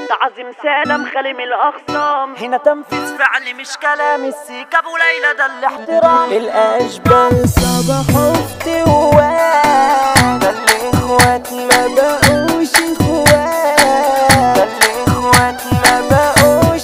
تعظيم سالم خالي من الاخصام، هنا تنفيذ فعلي مش كلام. السيكا ابو ليلى ده الاحترام. الاشبال صباحوا افتوات، ده الاخوات ما بقوش اخوات، ده الاخوات ما بقوش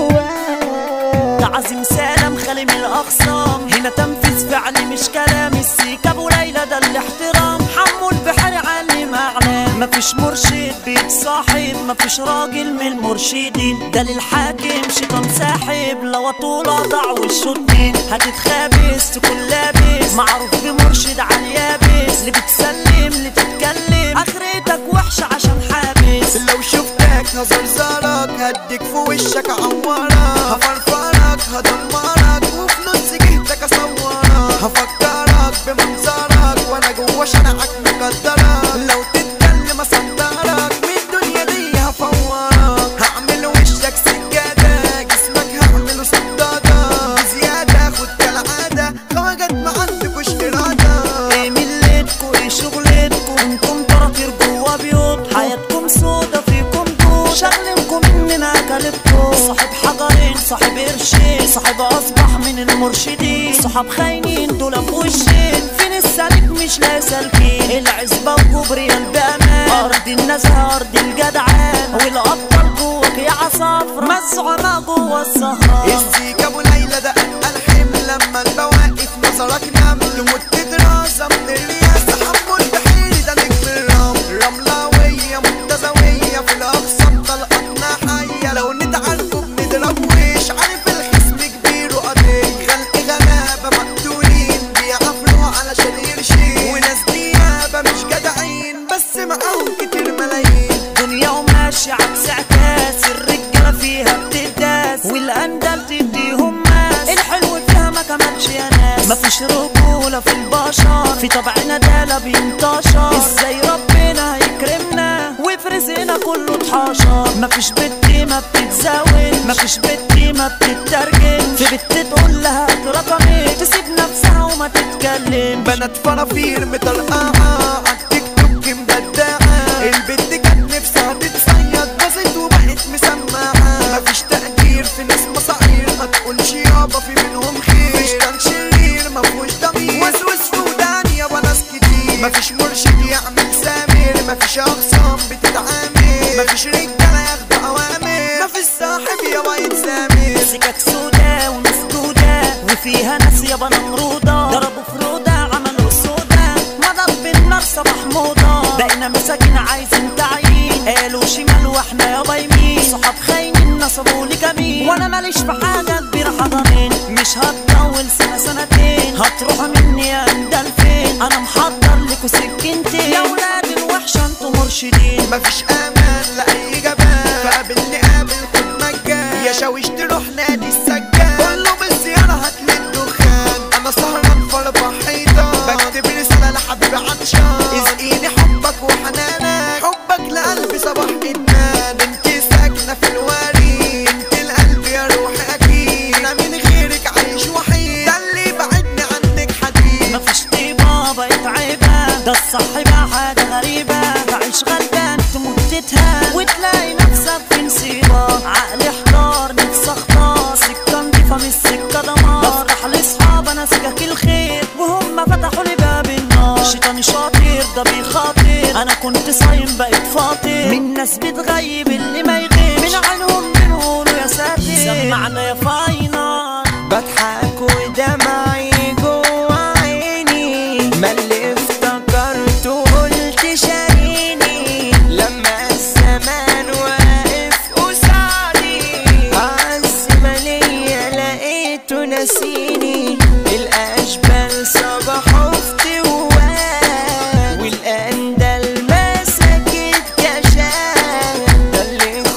اخوات. تعظيم سالم خالي من الاخصام، هنا تنفيذ فعلي مش كلام. السيكا ابو ليلى ده الاحترام. حمو البحر علم اعلام، مفيش مرشد بيتصاحب، مفيش راجل من المرشدين. ده للحاكم شيطان ساحب، لو طول اضع والشوطين هتتخابس تكون لابس. معروف بمرشد على اليابس، اللي بتسلم اللي تتكلم اخرتك وحشه عشان حابس. لو شفتك هزرزرك هديك في وشك عورك، هفرفرك هدمرك وفي نص جهتك اصورك، هفكرك بمنظرك وانا جوا شارعك مقدرك. لو تتكلم اصدرك من الدنيا دي هفورك، هعمل وشك سجادة جسمك هعمله صدادة بزيادة. خد كالعادة خواجات ما عندكوش إرادة. ايه ملتكوا ايه شغلتكوا، انتم طراطير جوا بيوت، حياتكم سودا فيكم دود، شغلكم مننا كلبكم. صاحب حجرين صاحب قرشين، صاحب اصبح من المرشدين. صحاب خاينين دول بوشين، فين السالك مش لا سالكين. العزبة وكوبريال بامان، ارض النزهة ارض الجدعان، والابطال جواك يا عصافرة مزعمة جوا السهرة. السيكا ابو ليلى ده الحمل، لما البواقف نظرك نام تموت دراسة من الرياسة. حمو البحيري ده نجم الرمل، رملاوية متزاوية في الاقصى طلقتنا حية. لو نتعاركوا بنضرب وش، عارف الخصم كبير وقضية. خلق غلابة مقتولين بيعافروا علشان يرشين، وناس ديابة مش جدعين بس معاهم كتير ملايين. دنيا وماشي عكس عكاس، الرجالة فيها بتداس والأندال تديهم ماس. الحلو فيها ما كملش يا ناس، مفيش رجولة في البشر، في طبعنا ده لا بينتشر. ازاي ربنا هيكرمنا وفي رزقنا كله اتحشر. مفيش بنت ما بتتزاول، مفيش بنت ما بتترجم، في بنت تقول لها رقمك تسيب نفسها وما تتكلم. بنات فرافير مطرقعة عالتيك توك مبدعة، البنت كانت نفسها تتصيد باظت وبقت مسمعة. مفيش تقدير في ناس مصاعير، ما تقولش يابا في منهم خير. مفيش كان شرير مفهوش ضمير، وسوس في ودان يابا ناس كتير. مفيش مرشد يعمل سامر، مفيش اخصام بتتعامل، مفيش رجالة ياخدوا اوامر، مفيش صاحب يابا يتسامر. سكك سودا ومسدودة وفيها ناس يابا نمرودة، ضربوا فرودة عملوا سودا، مضى بالنار صباح موضة. بقينا مساكين عايزين تعيين، قالوا شمال واحنا يابا يمين. صحاب خاينين نصبوا لي كمين، وانا ماليش في حاجة كبيرة حضنين. مش هتطول سنة سنتين هتروحوا مني يا اندال فين. انا محضر لكوا سكينتين يا ولاد الوحشة انتوا مرشدين. مفيش امان لاي جبان، فقابلني قابل خد مجان. يا شاويش تروح نادي السجان، كله بالزيارة هاتلي الدخان. انا سهران فربح حيطان، بكتب رسالة لحبيبي عطشان. اسقيني حبك وحنانك، حبك لقلبي صباح ادمان. انت ساكنة في الوريد، انت القلب يا روحي اكيد. انا من غيرك عايش وحيد، ده اللي بعدني عنك حديد. مفيش طيبة بقت عيبة، ده الصح بقى حاجة غريبة. تعيش غلبان تموت تتهان، وتلاقي نفسك في نصيبة. عقلي احتار نفسي اختار، سكة نضيفة مش سكة دمار. بفتح لاصحاب انا سكك الخير، وهم فتحوا لي باب النار. شيطاني شاطر ده بيخاطر، انا كنت صايم بقيت فاطر. من ناس بتغيب اللي ما يغيب، من عنهم بنقولوا يا ساتر. سمعنا يا فاينل بضحك ودمعي جوا عيني، ما اللي افتكرته قلت شاريني. لما الزمان واقف قصادي، أعز ما ليا لقيته ناسيني. الأشبال صباحوا افتوات، والأندال مسكت كشاف، ده اللي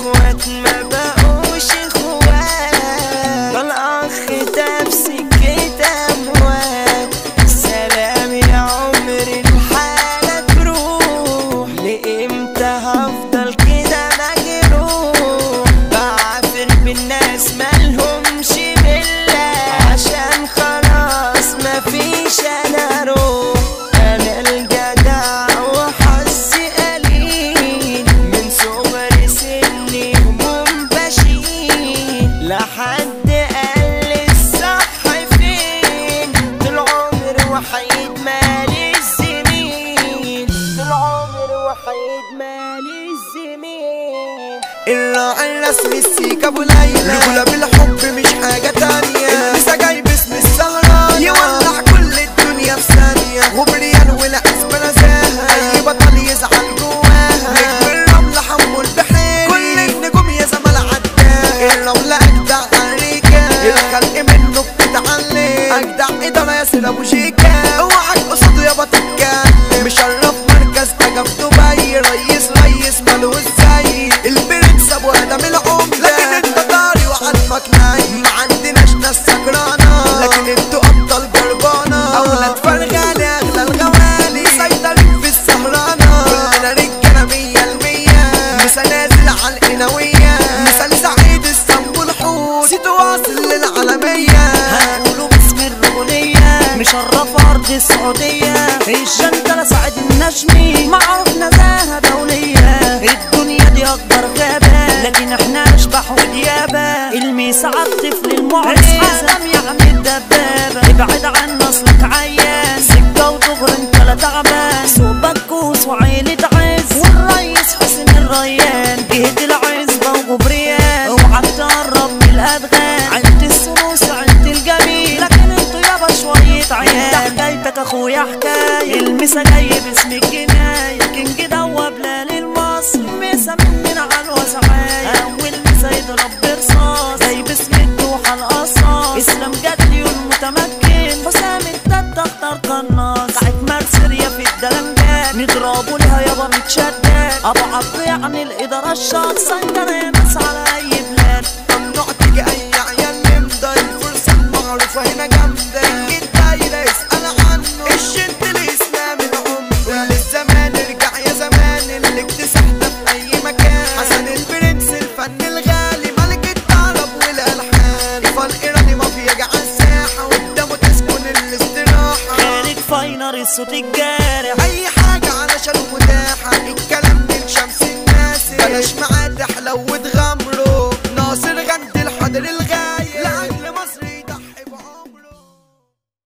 السمين. الراعي الرسمي السيكا ابو ليلى، رجولة بالحب مش حاجة تانية، لسه جاي باسم السهران يولع كل الدنيا في ثانية، وبريان والعزبة نزاهة أي بطل يزعل جواها، نجم الرمل حمو البحيري كل النجوم يا زمال عداها، الرمل أجدع أمريكا الخلق منه بتتعلم، أجدع إدارة ياسر أبو شيكا اوعك قصاده يابا تتكلم، مشرف مركز حاجة في دبي، ريس مالوش زي البرنس ابو ادم العمدة، لكن انت طاري وعدمك نايم، ما عندناش ناس سكرانة لكن انتوا ابطال جربانة، اولاد فرغالي اغلى الغوالي مسيطرين في السهرانة، كلنا رجالة 100%، مسا نازل على القناوية، مثال سعيد اسطنبول حوت سيتو واصل للعالمية، هنقوله باسم الرجولية مشرف ارض السعودية، الجندلة سعد النجمي معروف نزاهة دولية، الدنيا دي اكبر غابة لكن احنا اشبح وديابة، الميس عالطفل المعجز حزم يعني الدبابة، ابعد عن اصلك عيان سكة وطغر انت لا تعبان، سوق بكوس وعيلة عز والريس حسن الريان، جهة العزبة وجبريان اوعى تقرب من الادغال، عيلة السلوس عيلة الجميل لكن انتوا يابا شوية عيال، انت حكايتك اخويا حكاية، المسا جاي باسم الجناية، كينج دوب للمصر مسا مننا على الوسعاية، اول مسا يضرب برصاص زي باسم الدوحة القصاص، اسلام جدلي والمتمكن حسام الدد اختار قناص، ساعة مرسرية في الدلنجات نضربوا لها يابا متشدد، ابو عبد يعني الادارة الشاطسة عندنا ناس على اي بلاد، ممنوع تيجي اي عيال نمضى، الفرصة المعروفة هنا جامدة، الدايرة اسأل عنه الشد الاسلام العمدة، كل الزمان ارجع يا زمان اللي اكتسحت في اي مكان، حسن البرنس الفن الغالي ملك الطرب والالحان، فالايراني مافيا جه عالساحة قدامه تسكن الاستراحة، خارج فاينر الصوت الجارح اي حاجة علشان